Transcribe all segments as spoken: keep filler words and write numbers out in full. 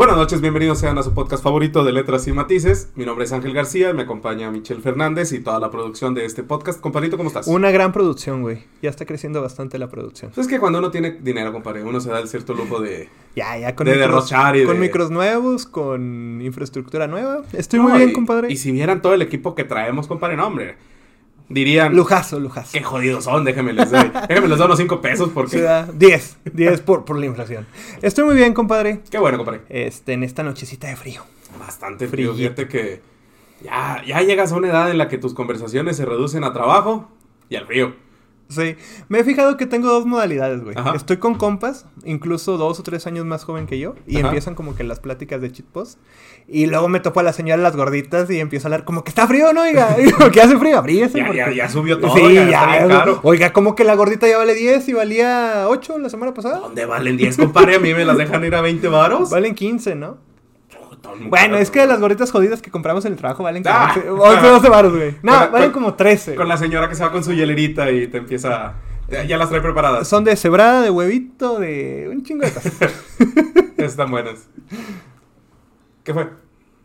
Buenas noches, bienvenidos sean a su podcast favorito de Letras y Matices. Mi nombre es Ángel García, me acompaña Michelle Fernández y toda la producción de este podcast. Compadrito, ¿cómo estás? Una gran producción, güey. Ya está creciendo bastante la producción. Pues es que cuando uno tiene dinero, compadre, uno se da el cierto lujo de... Ya, ya, con de micros, derrochar y con de... micros nuevos, con infraestructura nueva. Estoy No, muy bien, y, compadre. Y si vieran todo el equipo que traemos, compadre, no, hombre. Dirían... Lujazo, lujazo. Qué jodidos son, déjenme les doy. Déjenme les doy unos cinco pesos porque... O sea, diez. diez por, por la inflación. Estoy muy bien, compadre. Qué bueno, compadre. Este, en esta nochecita de frío. Bastante frío. Frillito. Fíjate que ya, ya llegas a una edad en la que tus conversaciones se reducen a trabajo y al frío. Sí, me he fijado que tengo dos modalidades, güey. Ajá. Estoy con compas, incluso dos o tres años más joven que yo, y Ajá. empiezan como que las pláticas de shitpost. Y luego me topo a la señora de las gorditas y empiezo a hablar como que está frío, ¿no? Oiga, y digo, ¿qué hace frío? Abríese. Ya, porque- ya, ya subió todo, Sí, ya, ya, está bien caro. Oiga, ¿cómo que la gordita ya vale diez y valía ocho la semana pasada? ¿Dónde valen diez, compadre? A mí me las dejan ir a veinte varos. Valen quince, ¿no? Están muy Bueno, caras, es que ¿no? las gorditas jodidas que compramos en el trabajo valen como Ah, once, once, doce baros, güey. No, Con la- valen con- como trece. Con la señora que se va con su hielerita y te empieza... Ya, ya las trae preparadas. Son de cebrada, de huevito, de un chingo de cosas. Están buenas. ¿Qué fue?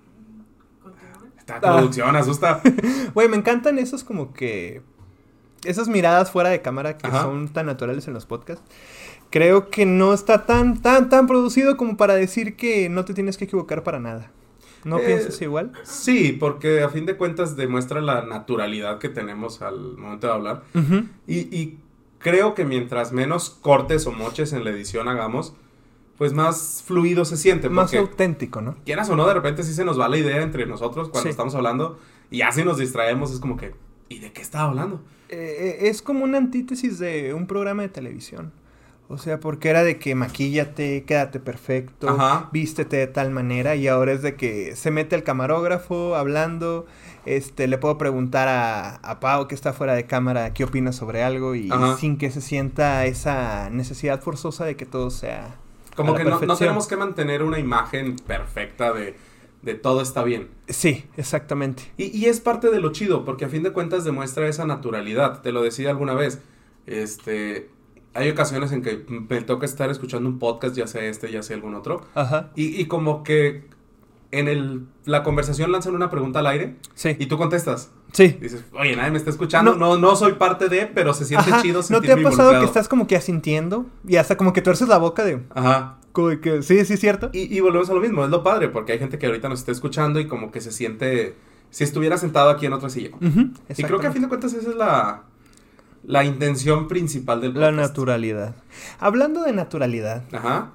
Esta Ah. producción asusta. Güey, me encantan esos como que... Esas miradas fuera de cámara que Ajá. son tan naturales en los podcasts. Creo que no está tan, tan, tan producido como para decir que no te tienes que equivocar para nada. ¿No Eh, piensas igual? Sí, porque a fin de cuentas demuestra la naturalidad que tenemos al momento de hablar. Ujú. Y, y creo que mientras menos cortes o moches en la edición hagamos, pues más fluido se siente. Más Porque auténtico, ¿no? quieras o no, de repente sí se nos va la idea entre nosotros cuando Sí. estamos hablando. Y así nos distraemos, es como que, ¿y de qué estaba hablando? Eh, es como una antítesis de un programa de televisión. O sea, porque era de que maquíllate, quédate perfecto, Ajá. vístete de tal manera, y ahora es de que se mete el camarógrafo hablando, este, le puedo preguntar a, a Pau que está fuera de cámara qué opina sobre algo y Ajá. sin que se sienta esa necesidad forzosa de que todo sea Como a la que no, no perfección. tenemos que mantener una imagen perfecta de, de todo está bien. Sí, exactamente. Y, y es parte de lo chido, porque a fin de cuentas demuestra esa naturalidad. Te lo decía alguna vez. Este, hay ocasiones en que me toca estar escuchando un podcast, ya sea este, ya sea algún otro. Ajá, Y, y como que en el, la conversación lanzan una pregunta al aire sí, y tú contestas. sí. Dices, oye, nadie me está escuchando. No. No, no, soy parte de, pero se siente Ajá, chido ¿no sentirme te ha pasado involucrado. que estás como que asintiendo y hasta como que tuerces la boca de... Ajá. Como de que, sí, sí, cierto. Y, y volvemos a lo mismo, es lo padre, porque hay gente que ahorita nos está escuchando y como que se siente si estuviera sentado aquí en otra silla. Ujú, Y creo que a fin de cuentas esa es la, la intención principal del La podcast. naturalidad. Hablando de naturalidad, Ajá.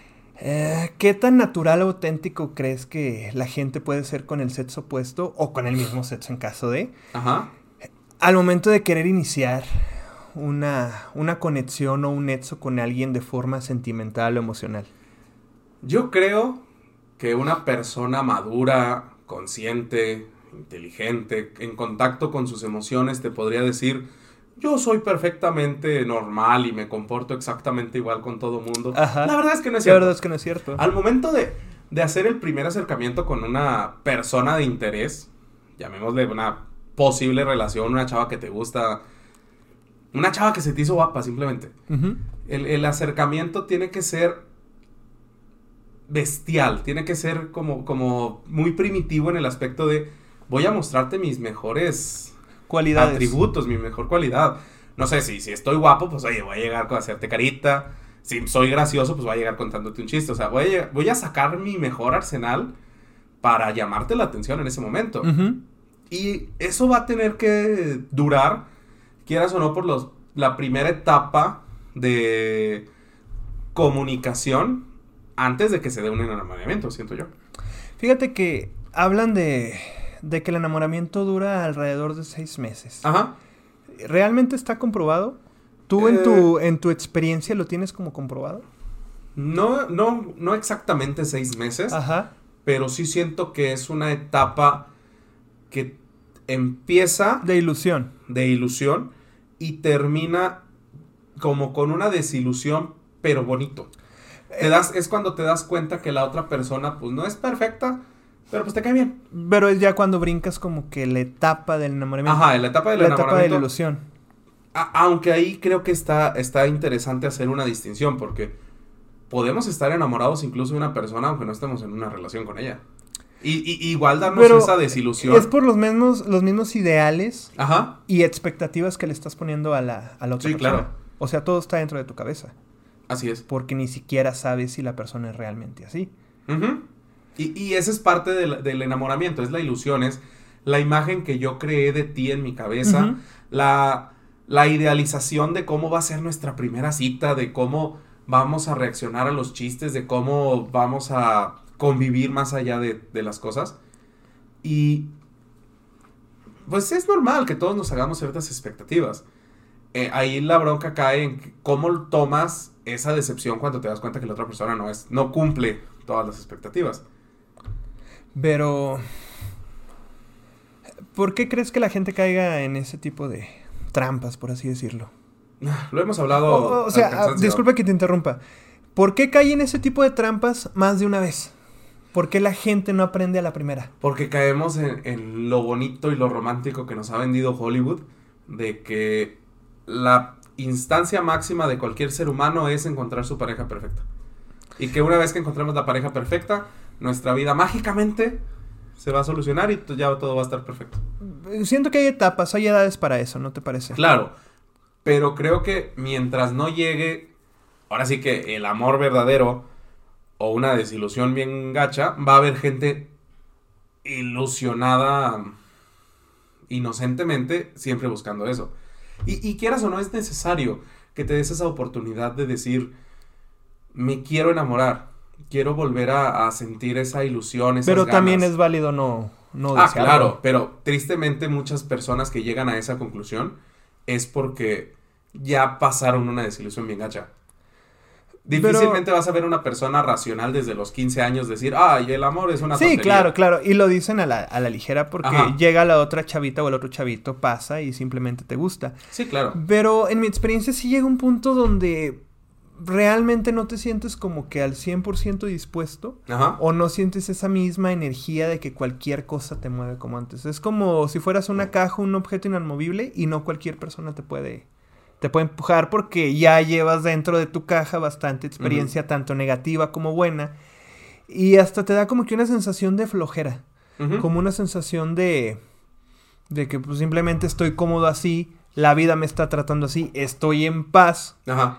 eh, ¿qué tan natural o auténtico crees que la gente puede ser con el sexo opuesto o con el mismo sexo en caso de... Ajá. Al momento de querer iniciar una, una conexión o un nexo con alguien de forma sentimental o emocional? Yo creo que una persona madura, consciente, inteligente, en contacto con sus emociones, te podría decir, yo soy perfectamente normal y me comporto exactamente igual con todo mundo. Ajá. La verdad es que no es La cierto. verdad es que no es cierto. Al momento de, de hacer el primer acercamiento con una persona de interés, llamémosle una posible relación, una chava que te gusta, una chava que se te hizo guapa simplemente, Ujú. el, el acercamiento tiene que ser bestial, tiene que ser como, como muy primitivo en el aspecto de voy a mostrarte mis mejores Cualidades. atributos, mi mejor cualidad. No sé, si, si estoy guapo, pues oye, voy a llegar con hacerte carita. Si soy gracioso, pues voy a llegar contándote un chiste. O sea, voy a, llegar- voy a sacar mi mejor arsenal para llamarte la atención en ese momento. Ujú. Y eso va a tener que durar, quieras o no, por los, la primera etapa de comunicación antes de que se dé un enamoramiento, siento yo. Fíjate que hablan de, de que el enamoramiento dura alrededor de seis meses. Ajá. ¿Realmente está comprobado? ¿Tú Eh. en tu en tu experiencia lo tienes como comprobado? No, no, no exactamente seis meses. Ajá. Pero sí siento que es una etapa que empieza De ilusión. de ilusión y termina como con una desilusión, pero bonito. Te das, es cuando te das cuenta que la otra persona pues no es perfecta, pero pues te cae bien. Pero es ya cuando brincas como que la etapa del enamoramiento. Ajá, en la etapa del la etapa de enamoramiento. la ilusión. a- aunque ahí creo que está, está interesante hacer una distinción, porque podemos estar enamorados incluso de una persona aunque no estemos en una relación con ella. Y, y igual darnos Pero esa desilusión. Es por los mismos, los mismos ideales Ajá. y expectativas que le estás poniendo a la, a la otra Sí, persona. claro. O sea, todo está dentro de tu cabeza. Así es. Porque ni siquiera sabes si la persona es realmente así. Uh-huh. Y, y esa es parte del, del enamoramiento, es la ilusión, es la imagen que yo creé de ti en mi cabeza, uh-huh. la, la idealización de cómo va a ser nuestra primera cita, de cómo vamos a reaccionar a los chistes, de cómo vamos a convivir más allá de, de las cosas. Y pues es normal que todos nos hagamos ciertas expectativas. Eh, ahí la bronca cae en cómo tomas esa decepción cuando te das cuenta que la otra persona no es, no cumple todas las expectativas. Pero ¿por qué crees que la gente caiga en ese tipo de trampas, por así decirlo? Lo hemos hablado. O, o sea, disculpa que te interrumpa. ¿Por qué cae en ese tipo de trampas más de una vez? ¿Por qué la gente no aprende a la primera? Porque caemos en, en lo bonito y lo romántico que nos ha vendido Hollywood, de que la instancia máxima de cualquier ser humano es encontrar su pareja perfecta. Y que una vez que encontremos la pareja perfecta, nuestra vida mágicamente se va a solucionar y ya todo va a estar perfecto. Siento que hay etapas, hay edades para eso, ¿no te parece? Claro, pero creo que mientras no llegue, ahora sí que el amor verdadero o una desilusión bien gacha, va a haber gente ilusionada inocentemente siempre buscando eso. Y, y quieras o no, es necesario que te des esa oportunidad de decir, me quiero enamorar, quiero volver a, a sentir esa ilusión, esas Pero ganas. también es válido no, no Ah, desearlo. claro, pero tristemente muchas personas que llegan a esa conclusión es porque ya pasaron una desilusión bien gacha. Difícilmente pero, vas a ver una persona racional desde los quince años decir, ay, el amor es una sí, tontería. Sí, claro, claro, y lo dicen a la, a la ligera porque Ajá. llega la otra chavita o el otro chavito, pasa y simplemente te gusta. Sí, claro. Pero en mi experiencia sí llega un punto donde realmente no te sientes como que al cien por ciento dispuesto. Ajá. O no sientes esa misma energía de que cualquier cosa te mueve como antes. Es como si fueras una caja, un objeto inamovible y no cualquier persona te puede... Te puede empujar porque ya llevas dentro de tu caja bastante experiencia, uh-huh. tanto negativa como buena. Y hasta te da como que una sensación de flojera. Uh-huh. Como una sensación de... De que pues simplemente estoy cómodo así. La vida me está tratando así. Estoy en paz. Ajá.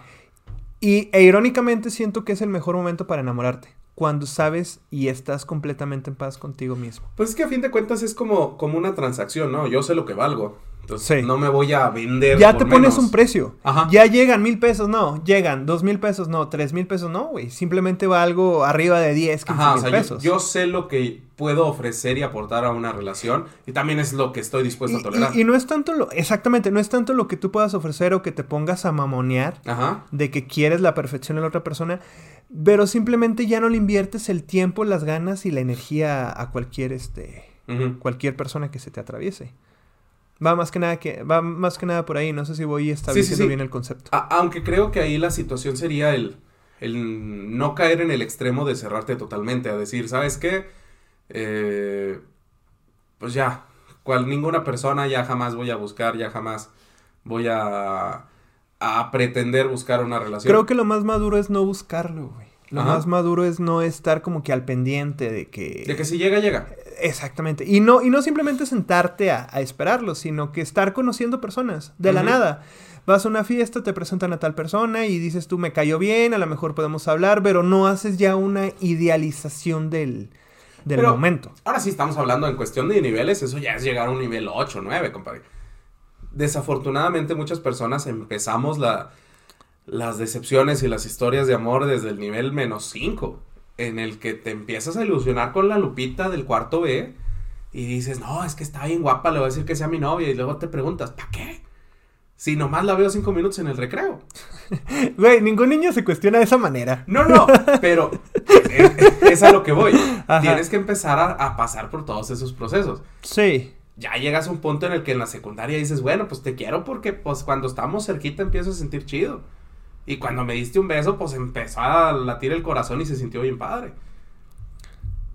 Y e irónicamente siento que es el mejor momento para enamorarte. Cuando sabes y estás completamente en paz contigo mismo. Pues es que a fin de cuentas es como, como una transacción, ¿no? Yo sé lo que valgo. Entonces sí. no me voy a vender. Ya por te pones menos. un precio. Ajá. Ya llegan mil pesos, no. Llegan dos mil pesos, no. Tres mil pesos, no, güey. Simplemente va algo arriba de diez, quince Ajá, mil o sea, pesos. Yo, yo sé lo que puedo ofrecer y aportar a una relación. Y también es lo que estoy dispuesto y, a tolerar. Y, y no es tanto lo... Exactamente. No es tanto lo que tú puedas ofrecer o que te pongas a mamonear. Ajá. De que quieres la perfección de la otra persona. Pero simplemente ya no le inviertes el tiempo, las ganas y la energía a cualquier, este... Uh-huh. Cualquier persona que se te atraviese. Va más que nada que va más que nada por ahí, no sé si voy estableciendo sí, sí, sí. bien el concepto. A- aunque creo que ahí la situación sería el, el no caer en el extremo de cerrarte totalmente, a decir, ¿sabes qué? Eh, pues ya, cual ninguna persona ya jamás voy a buscar, ya jamás voy a, a pretender buscar una relación. Creo que lo más maduro es no buscarlo, güey. Lo Ajá. más maduro es no estar como que al pendiente de que... De que si llega, llega. Exactamente. Y no, y no simplemente sentarte a, a esperarlo, sino que estar conociendo personas de uh-huh. la nada. Vas a una fiesta, te presentan a tal persona y dices tú, me cayó bien, a lo mejor podemos hablar, pero no haces ya una idealización del, del pero momento. Ahora sí estamos hablando en cuestión de niveles, eso ya es llegar a un nivel ocho, nueve, compadre. Desafortunadamente muchas personas empezamos la... las decepciones y las historias de amor desde el nivel menos cinco, en el que te empiezas a ilusionar con la Lupita del cuarto B y dices, no, es que está bien guapa, le voy a decir que sea mi novia, y luego te preguntas, ¿para qué? Si nomás la veo cinco minutos en el recreo. Güey, ningún niño se cuestiona de esa manera. No, no, pero es, es a lo que voy. Ajá. Tienes que empezar a, a pasar por todos esos procesos. Sí. Ya llegas a un punto en el que en la secundaria dices, bueno, pues te quiero porque pues cuando estamos cerquita empiezo a sentir chido. Y cuando me diste un beso, pues empezó a latir el corazón y se sintió bien padre.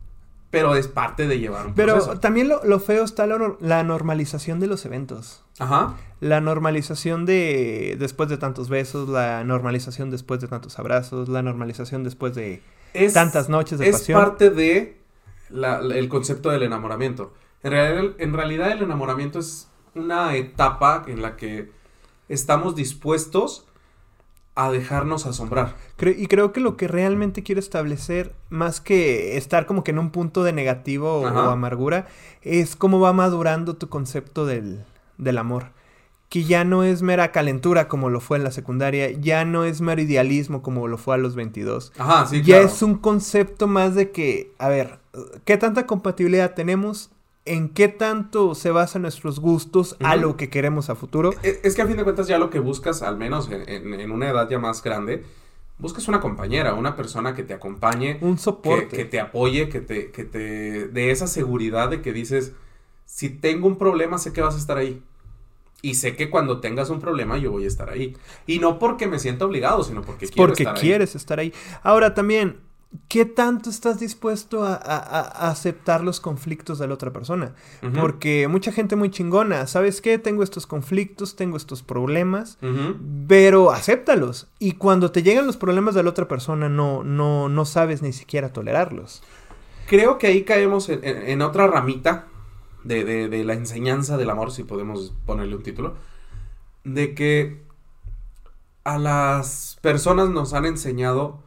pero es parte de llevar un Pero proceso. también lo, lo feo está la, la normalización de los eventos. Ajá. La normalización de después de tantos besos, la normalización después de tantos abrazos, la normalización después de Es, tantas noches de es pasión. Es parte de la, la, el concepto del enamoramiento. En realidad, en realidad el enamoramiento es una etapa en la que estamos dispuestos a dejarnos asombrar. Creo, y creo que lo que realmente quiero establecer, más que estar como que en un punto de negativo Ajá. o amargura, es cómo va madurando tu concepto del, del amor. Que ya no es mera calentura como lo fue en la secundaria, ya no es mero idealismo como lo fue a los veintidós. Ajá, sí, ya claro. es un concepto más de que, a ver, ¿qué tanta compatibilidad tenemos? ¿En qué tanto se basan nuestros gustos uh-huh. a lo que queremos a futuro? Es, es que a fin de cuentas ya lo que buscas, al menos en, en, en una edad ya más grande, buscas una compañera, una persona que te acompañe. Un soporte. Que, que te apoye, que te, que te dé esa seguridad de que dices, si tengo un problema sé que vas a estar ahí. Y sé que cuando tengas un problema yo voy a estar ahí. Y no porque me sienta obligado, sino porque quiero porque estar ahí. Porque quieres estar ahí. Ahora también, ¿qué tanto estás dispuesto a, a, a aceptar los conflictos de la otra persona? Uh-huh. Porque mucha gente muy chingona, ¿sabes qué? Tengo estos conflictos, tengo estos problemas, uh-huh. pero acéptalos. Y cuando te llegan los problemas de la otra persona, no, no, no sabes ni siquiera tolerarlos. Creo que ahí caemos en, en, en otra ramita de, de, de la enseñanza del amor, si podemos ponerle un título, de que a las personas nos han enseñado: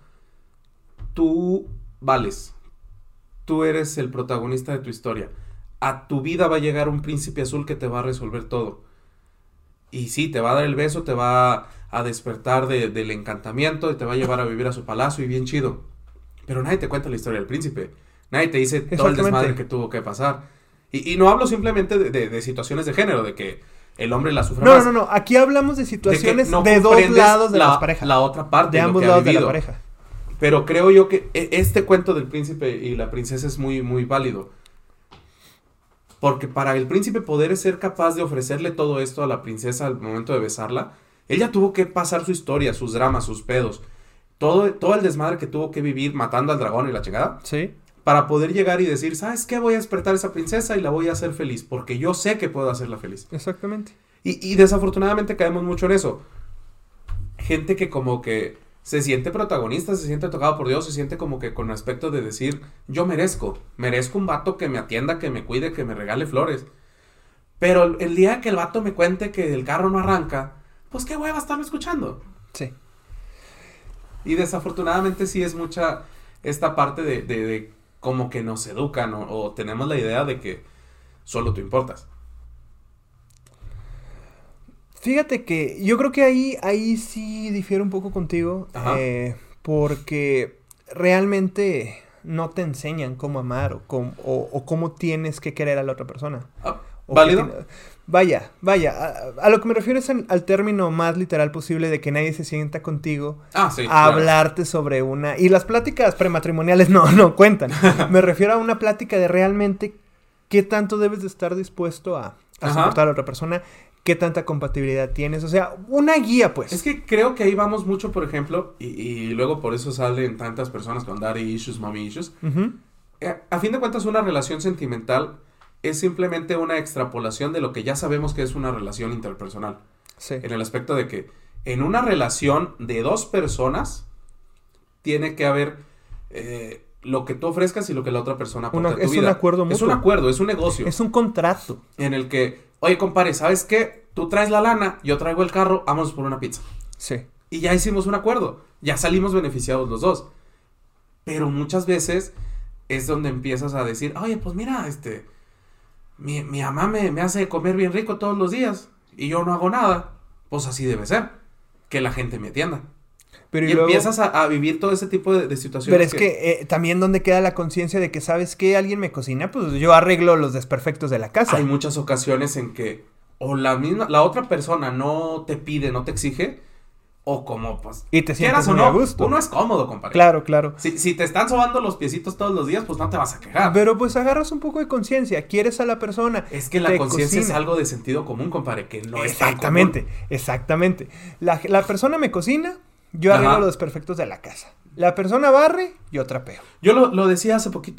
tú vales, tú eres el protagonista de tu historia, a tu vida va a llegar un príncipe azul que te va a resolver todo, y sí, te va a dar el beso, te va a despertar de, del encantamiento, y te va a llevar a vivir a su palacio, y bien chido, pero nadie te cuenta la historia del príncipe, nadie te dice todo el desmadre que tuvo que pasar, y, y no hablo simplemente de, de, de situaciones de género, de que el hombre la sufre no, más. No, no, no, aquí hablamos de situaciones de, no de dos lados de la, las parejas, la otra parte de ambos de lados de la pareja. Pero creo yo que este cuento del príncipe y la princesa es muy, muy válido. Porque para el príncipe poder ser capaz de ofrecerle todo esto a la princesa al momento de besarla, ella tuvo que pasar su historia, sus dramas, sus pedos. Todo, todo el desmadre que tuvo que vivir matando al dragón y la chingada. Sí. Para poder llegar y decir, ¿sabes qué? Voy a despertar a esa princesa y la voy a hacer feliz. Porque yo sé que puedo hacerla feliz. Exactamente. Y, y desafortunadamente caemos mucho en eso. Gente que como que se siente protagonista, se siente tocado por Dios, se siente como que con aspecto de decir, yo merezco, merezco un vato que me atienda, que me cuide, que me regale flores. Pero el, el día que el vato me cuente que el carro no arranca, pues qué hueva estarlo escuchando. Sí. Y desafortunadamente sí es mucha esta parte de, de, de como que nos educan o, o tenemos la idea de que solo tú importas. Fíjate que yo creo que ahí, ahí sí difiero un poco contigo, eh, porque realmente no te enseñan cómo amar o cómo, o, o cómo tienes que querer a la otra persona. Ah, ¿válido? Tiene, vaya, vaya, a, a lo que me refiero es en, al término más literal posible de que nadie se sienta contigo ah, sí, a claro. hablarte sobre una... Y las pláticas prematrimoniales no, no cuentan. Me refiero a una plática de realmente qué tanto debes de estar dispuesto a, a soportar a la otra persona. ¿Qué tanta compatibilidad tienes? O sea, una guía, pues. Es que creo que ahí vamos mucho, por ejemplo, y, y luego por eso salen tantas personas con daddy issues, mommy issues. Uh-huh. A, a fin de cuentas, una relación sentimental es simplemente una extrapolación de lo que ya sabemos que es una relación interpersonal. Sí. En el aspecto de que en una relación de dos personas tiene que haber eh, lo que tú ofrezcas y lo que la otra persona aporta a tu es vida. Es un acuerdo mutuo. Es un acuerdo, es un negocio. Es un contrato. En el que, oye, compadre, ¿sabes qué? Tú traes la lana, yo traigo el carro, vamos por una pizza. Sí. Y ya hicimos un acuerdo. Ya salimos beneficiados los dos. Pero muchas veces es donde empiezas a decir, oye, pues mira, este, mi, mi mamá me, me hace comer bien rico todos los días y yo no hago nada. Pues así debe ser. Que la gente me atienda. Pero y y luego, empiezas a, a vivir todo ese tipo de, de situaciones. Pero es que, que eh, también donde queda la conciencia de que, ¿sabes qué? Alguien me cocina, pues yo arreglo los desperfectos de la casa. Hay muchas ocasiones en que o la misma, la otra persona no te pide, no te exige, o como, pues, y te sientes o muy no, a gusto. Uno es cómodo, compadre. Claro, claro. Si, si te están sobando los piecitos todos los días, pues no te vas a quejar. Pero pues agarras un poco de conciencia, quieres a la persona. Es que la conciencia es algo de sentido común, compadre, que no es tan común. Exactamente, exactamente. La, la persona me cocina, yo arreglo Ajá. los desperfectos de la casa. La persona barre, yo trapeo. Yo lo, lo decía hace poquito.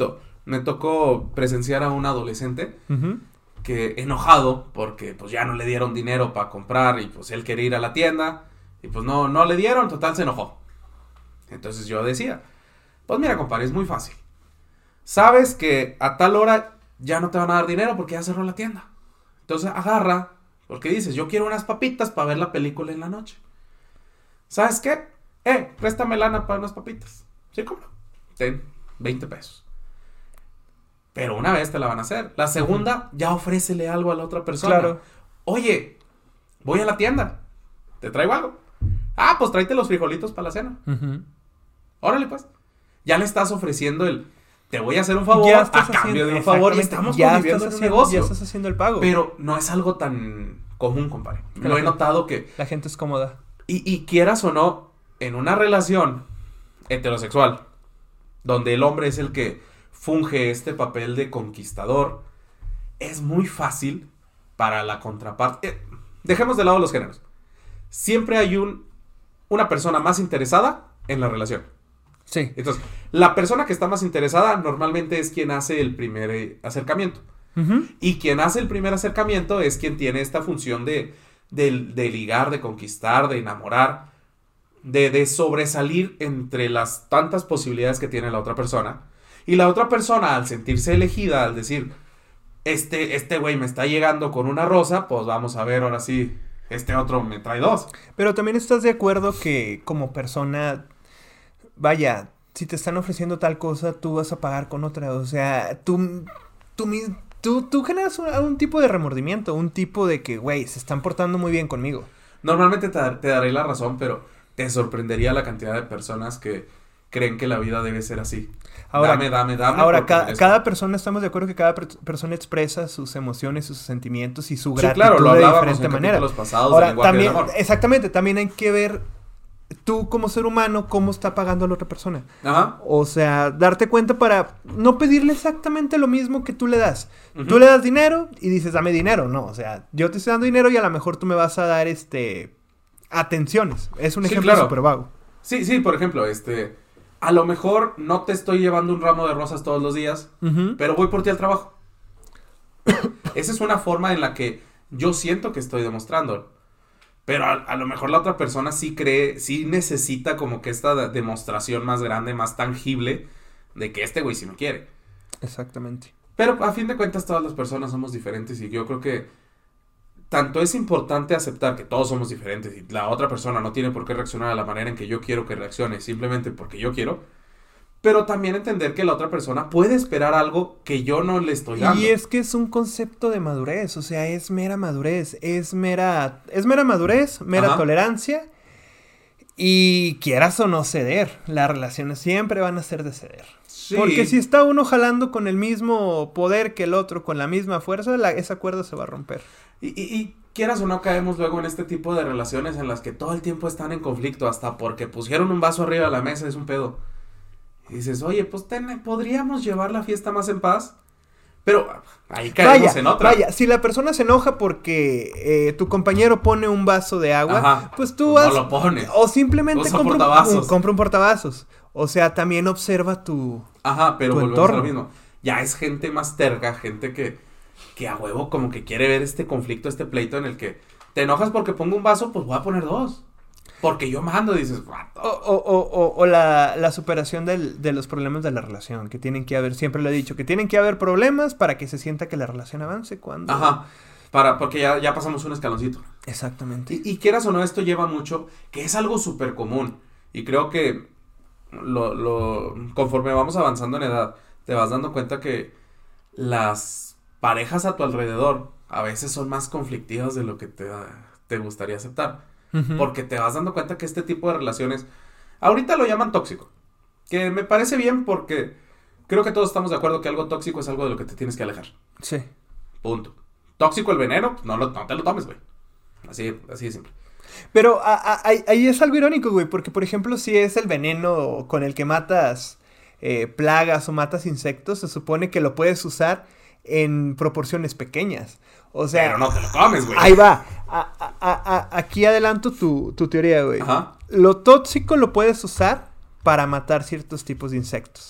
me tocó presenciar a un adolescente Uh-huh. que enojado porque pues ya no le dieron dinero para comprar y pues él quería ir a la tienda y pues no, no le dieron, total se enojó. Entonces yo decía, pues mira compadre, es muy fácil. Sabes que a tal hora ya no te van a dar dinero porque ya cerró la tienda. Entonces agarra, porque dices, yo quiero unas papitas para ver la película en la noche. ¿Sabes qué? Eh, préstame lana para unas papitas. Sí, ¿cómo no? Ten veinte pesos. Pero una vez te la van a hacer. La segunda, ya ofrécele algo a la otra persona. Claro. Oye, voy a la tienda. ¿Te traigo algo? Ah, pues tráete los frijolitos para la cena. Uh-huh. Órale, pues. Ya le estás ofreciendo el... Te voy a hacer un favor Ya a estás cambio haciendo- de un favor y exactamente, estamos ya conviviendo estás en un haciendo- negocio. Ya estás haciendo el pago. Pero no es algo tan común, compadre. Que Lo la he gente- notado que... La gente es cómoda. Y, y quieras o no, en una relación heterosexual, donde el hombre es el que funge este papel de conquistador, es muy fácil para la contraparte. Eh, dejemos de lado los géneros. Siempre hay un, una persona más interesada en la relación. Sí. Entonces, la persona que está más interesada normalmente es quien hace el primer eh, acercamiento. Uh-huh. Y quien hace el primer acercamiento es quien tiene esta función de, de, de ligar, de conquistar, de enamorar, de, de sobresalir entre las tantas posibilidades que tiene la otra persona. Y la otra persona, al sentirse elegida, al decir, este este güey me está llegando con una rosa, pues vamos a ver, ahora sí, este otro me trae dos. Pero también estás de acuerdo que como persona, vaya, si te están ofreciendo tal cosa, tú vas a pagar con otra. O sea, tú, tú, mis- tú, tú generas un, un tipo de remordimiento, un tipo de que, güey, se están portando muy bien conmigo. Normalmente te, dar- te daré la razón, pero te sorprendería la cantidad de personas que creen que la vida debe ser así. Ahora, dame, dame, dame. Ahora, porque ca- merezco. cada persona, estamos de acuerdo que cada per- persona expresa sus emociones, sus sentimientos y su Sí, gratitud claro, lo de hablábamos diferente en manera. capítulos pasados del Ahora, lenguaje también, del amor. exactamente, también hay que ver tú como ser humano cómo está pagando a la otra persona. Ajá. O sea, darte cuenta para no pedirle exactamente lo mismo que tú le das. Ujú. Tú le das dinero y dices, dame dinero. No, o sea, yo te estoy dando dinero y a lo mejor tú me vas a dar, este, atenciones. Es un Sí, ejemplo claro. súper vago. Sí, sí, por ejemplo, este... A lo mejor no te estoy llevando un ramo de rosas todos los días, Ujú. pero voy por ti al trabajo. Esa es una forma en la que yo siento que estoy demostrando. Pero a, a lo mejor la otra persona sí cree, sí necesita como que esta de- demostración más grande, más tangible, de que este güey sí me quiere. Exactamente. Pero a fin de cuentas todas las personas somos diferentes y yo creo que tanto es importante aceptar que todos somos diferentes y la otra persona no tiene por qué reaccionar de la manera en que yo quiero que reaccione, simplemente porque yo quiero, pero también entender que la otra persona puede esperar algo que yo no le estoy dando. Y es que es un concepto de madurez, o sea, es mera madurez, es mera, es mera madurez, mera Ajá. tolerancia y quieras o no ceder, las relaciones siempre van a ser de ceder. Sí. Porque si está uno jalando con el mismo poder que el otro, con la misma fuerza, la, esa cuerda se va a romper. Y, y, y quieras o no caemos luego en este tipo de relaciones en las que todo el tiempo están en conflicto, hasta porque pusieron un vaso arriba de la mesa, es un pedo. Y dices, oye, pues ten, podríamos llevar la fiesta más en paz. Pero ahí caemos Vaya, en otra. vaya, si la persona se enoja porque eh, tu compañero pone un vaso de agua, Ajá, pues tú pues vas... no lo pones. O simplemente Usa compra un, portavasos. un- compra un portavasos. O sea, también observa tu... Ajá, pero tu volvemos a lo entorno. mismo. Ya es gente más terca, gente que, que a huevo como que quiere ver este conflicto, este pleito en el que te enojas porque pongo un vaso, pues voy a poner dos. Porque yo mando, dices, vato. O, o, o, o- o la, la superación del- de los problemas de la relación, que tienen que haber, siempre lo he dicho, que tienen que haber problemas para que se sienta que la relación avance cuando... Ajá, para, porque ya, ya pasamos un escaloncito. Exactamente. Y, y quieras o no, esto lleva mucho, que es algo súper común. Y creo que lo, lo, conforme vamos avanzando en edad, te vas dando cuenta que las parejas a tu alrededor a veces son más conflictivas de lo que te, te gustaría aceptar. Ujú. Porque te vas dando cuenta que este tipo de relaciones, ahorita lo llaman tóxico. Que me parece bien porque creo que todos estamos de acuerdo que algo tóxico es algo de lo que te tienes que alejar. Sí. Punto. Tóxico el veneno, no, lo, no te lo tomes, güey. Así, así de simple. Pero a- a- ahí ahí es algo irónico, güey, porque por ejemplo, si es el veneno con el que matas eh, plagas o matas insectos, se supone que lo puedes usar en proporciones pequeñas. O sea, Pero no te lo comes, güey. ahí va. A- a- a- a- aquí adelanto tu, tu teoría, güey. Ajá. Lo tóxico lo puedes usar para matar ciertos tipos de insectos.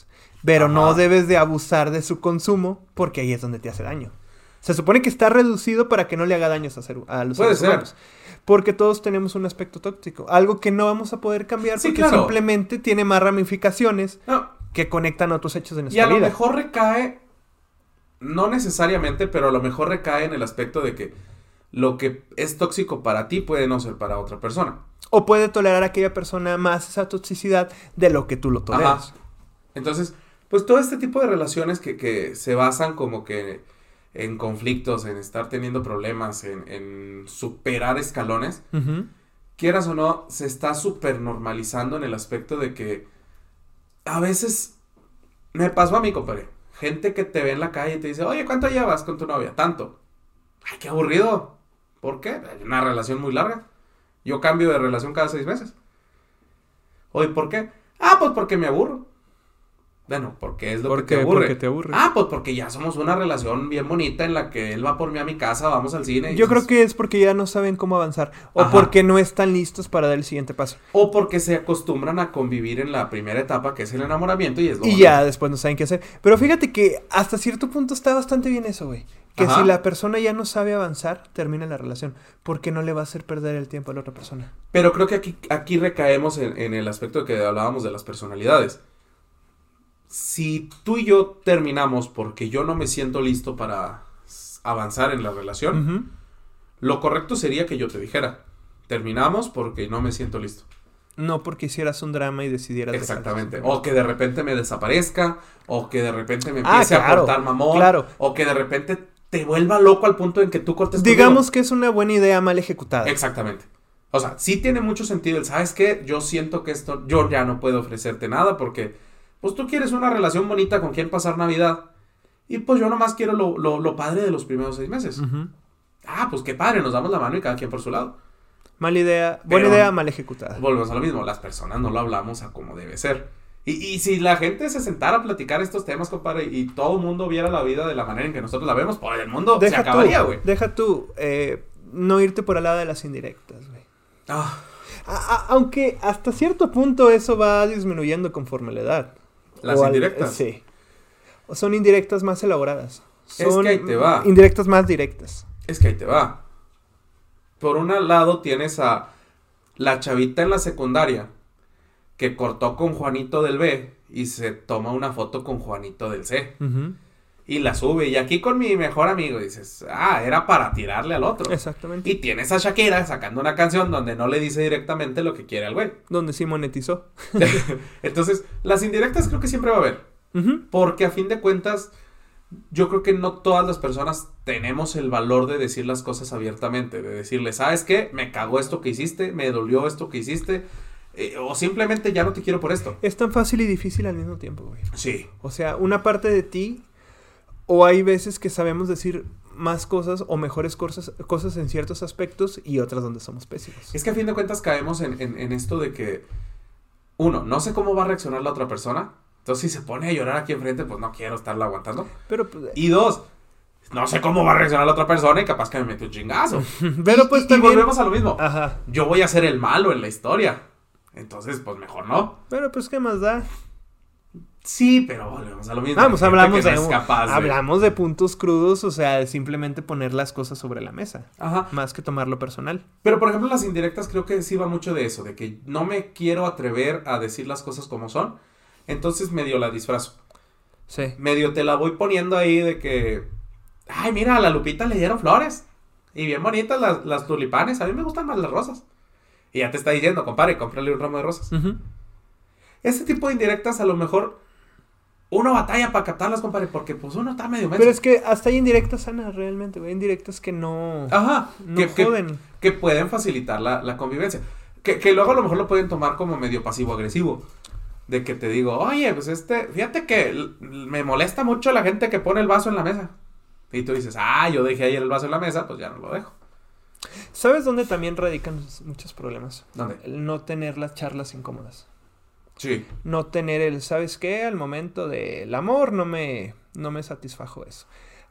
pero Ajá. no debes de abusar de su consumo porque ahí es donde te hace daño. Se supone que está reducido para que no le haga daños a, ser, a los Puede seres ser. humanos. Porque todos tenemos un aspecto tóxico. Algo que no vamos a poder cambiar Sí, porque claro. simplemente tiene más ramificaciones No, que conectan a otros hechos de y nuestra a lo vida. mejor recae, no necesariamente, pero a lo mejor recae en el aspecto de que lo que es tóxico para ti puede no ser para otra persona. O puede tolerar a aquella persona más esa toxicidad de lo que tú lo toleras. Ajá. Entonces, pues todo este tipo de relaciones que, que se basan como que en conflictos, en estar teniendo problemas, en, en superar escalones, Uh-huh. quieras o no, se está súper normalizando en el aspecto de que a veces me pasó a mí, compadre. Gente que te ve en la calle y te dice, oye, ¿cuánto llevas con tu novia? Tanto. Ay, qué aburrido. ¿Por qué? Hay una relación muy larga. Yo cambio de relación cada seis meses. Oye, ¿por qué? Ah, pues porque me aburro. Bueno, porque es lo ¿Por que qué? te aburre. Porque te aburre. Ah, pues porque ya somos una relación bien bonita en la que él va por mí a mi casa, vamos al cine. y Yo creo dices, que es porque ya no saben cómo avanzar. O Ajá. porque no están listos para dar el siguiente paso. O porque se acostumbran a convivir en la primera etapa, que es el enamoramiento, y es lo Y bonito. ya después no saben qué hacer. Pero fíjate que hasta cierto punto está bastante bien eso, güey. Que Ajá. si la persona ya no sabe avanzar, termina la relación. Porque no le va a hacer perder el tiempo a la otra persona. Pero creo que aquí, aquí recaemos en, en el aspecto de que hablábamos de las personalidades. Si tú y yo terminamos porque yo no me siento listo para s- avanzar en la relación, Uh-huh. lo correcto sería que yo te dijera, terminamos porque no me siento listo. No porque hicieras un drama y decidieras dejar Exactamente. eso. O que de repente me desaparezca, o que de repente me Ah, empiece a claro, portar mamón, claro. o que de repente te vuelva loco al punto en que tú cortes conmigo. Digamos que es una buena idea mal ejecutada. Exactamente. O sea, sí tiene mucho sentido el, ¿sabes qué? Yo siento que esto, yo ya no puedo ofrecerte nada porque, pues tú quieres una relación bonita con quien pasar Navidad. Y pues yo nomás quiero lo, lo, lo padre de los primeros seis meses. Uh-huh. Ah, pues qué padre, nos damos la mano y cada quien por su lado. Mala idea, buena Pero- idea mal ejecutada. Volvemos a lo mismo, las personas no lo hablamos a como debe ser. Y, y si la gente se sentara a platicar estos temas, compadre, y todo el mundo viera la vida de la manera en que nosotros la vemos, pues el mundo se Deja acabaría, tú, güey. deja tú, eh, no irte por el lado de las indirectas, güey. Ah, A- a- aunque hasta cierto punto eso va disminuyendo conforme la edad. las O al- indirectas. Sí. O son indirectas más elaboradas. Es Son que ahí te va. indirectas más directas. Es que ahí te va. Por un lado tienes a la chavita en la secundaria que cortó con Juanito del B y se toma una foto con Juanito del C Ujú. y la sube. Y aquí con mi mejor amigo dices, ah, era para tirarle al otro. Exactamente. Y tienes a Shakira sacando una canción donde no le dice directamente lo que quiere al güey. Donde sí monetizó. Entonces, las indirectas creo que siempre va a haber. Ujú. Porque a fin de cuentas, yo creo que no todas las personas tenemos el valor de decir las cosas abiertamente. De decirle, ¿sabes qué? Me cagó esto que hiciste, me dolió esto que hiciste. eh, o simplemente ya no te quiero por esto. Es tan fácil y difícil al mismo tiempo, güey. Sí. O sea, una parte de ti, o hay veces que sabemos decir más cosas o mejores cosas, cosas en ciertos aspectos y otras donde somos pésimos. Es que a fin de cuentas caemos en, en, en esto de que, uno, no sé cómo va a reaccionar la otra persona. Entonces, si se pone a llorar aquí enfrente, pues no quiero estarla aguantando. Pero pues, Y dos, no sé cómo va a reaccionar la otra persona y capaz que me mete un chingazo. pero pues y, y también- volvemos a lo mismo. Ajá. Yo voy a ser el malo en la historia. Entonces, pues mejor no. Pero pues, ¿qué más da? Sí, pero volvemos a lo mismo. Vamos, Hay gente hablamos que de, no es capaz de- hablamos de puntos crudos, o sea, de simplemente poner las cosas sobre la mesa, Ajá. más que tomarlo personal. Pero, por ejemplo, las indirectas creo que sí va mucho de eso, de que no me quiero atrever a decir las cosas como son. Entonces, medio la disfrazo. Sí. Medio te la voy poniendo ahí de que... Ay, mira, a la Lupita le dieron flores. Y bien bonitas las, las tulipanes. A mí me gustan más las rosas. Y ya te está diciendo, compadre, cómprale un ramo de rosas. Ujú. Este tipo de indirectas a lo mejor uno batalla para captarlas, compadre, porque pues uno está medio menso. Pero es que hasta hay indirectas sanas realmente, güey. Indirectas que no, Ajá, no que, que, joden. que pueden facilitar la, la convivencia. Que, que luego a lo mejor lo pueden tomar como medio pasivo-agresivo. De que te digo, oye, pues este, fíjate que l- me molesta mucho la gente que pone el vaso en la mesa. Y tú dices, ah, yo dejé ayer el vaso en la mesa, pues ya no lo dejo. ¿Sabes dónde también radican muchos problemas? ¿Dónde? El no tener las charlas incómodas. Sí. No tener el, ¿sabes qué? Al momento del amor no me, no me satisfajo eso.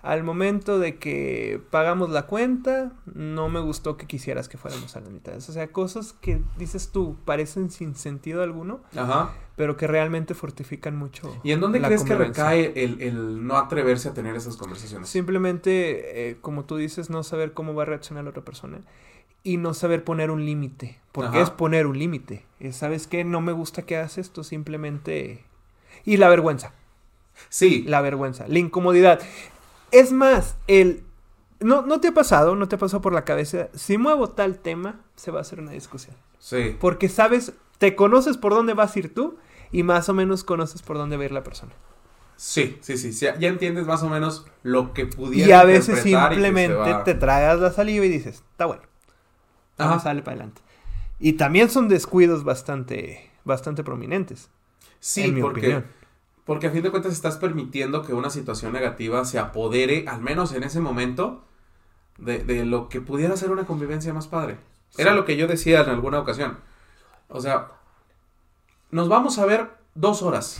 Al momento de que pagamos la cuenta, no me gustó que quisieras que fuéramos a las mitades. O sea, cosas que dices tú parecen sin sentido alguno, Ajá. pero que realmente fortifican mucho. ¿Y en dónde la crees que convivencia. recae el, el no atreverse a tener esas conversaciones? Simplemente, eh, como tú dices, no saber cómo va a reaccionar la otra persona y no saber poner un límite. Porque Ajá. es poner un límite. Es, ¿sabes qué? No me gusta que hagas esto, simplemente... Y la vergüenza. Sí. La vergüenza, la incomodidad. Es más, el... No, no te ha pasado, no te ha pasado por la cabeza, si muevo tal tema, se va a hacer una discusión. Sí. Porque sabes, te conoces por dónde vas a ir tú y más o menos conoces por dónde va a ir la persona. Sí, sí, sí, sí. Ya entiendes más o menos lo que pudiera Y a veces interpretar y que se simplemente va- te tragas la saliva y dices, está bueno. Vamos, Ajá. sale para adelante. Y también son descuidos bastante, bastante prominentes. Sí, en mi porque, opinión. porque a fin de cuentas estás permitiendo que una situación negativa se apodere, al menos en ese momento, de, de lo que pudiera ser una convivencia más padre. Sí. Era lo que yo decía en alguna ocasión. O sea, nos vamos a ver dos horas